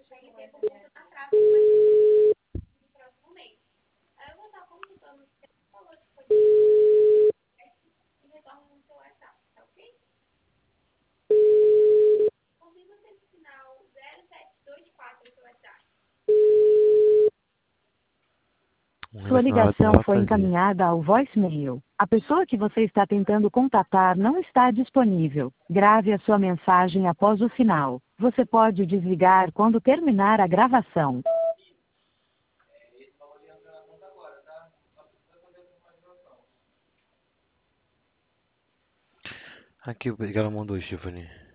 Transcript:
Sua ligação foi encaminhada ao voicemail. A pessoa que você está tentando contatar não está disponível. Grave a sua mensagem após o sinal. Você pode desligar quando terminar a gravação. Aqui o que ela mandou, Stephanie.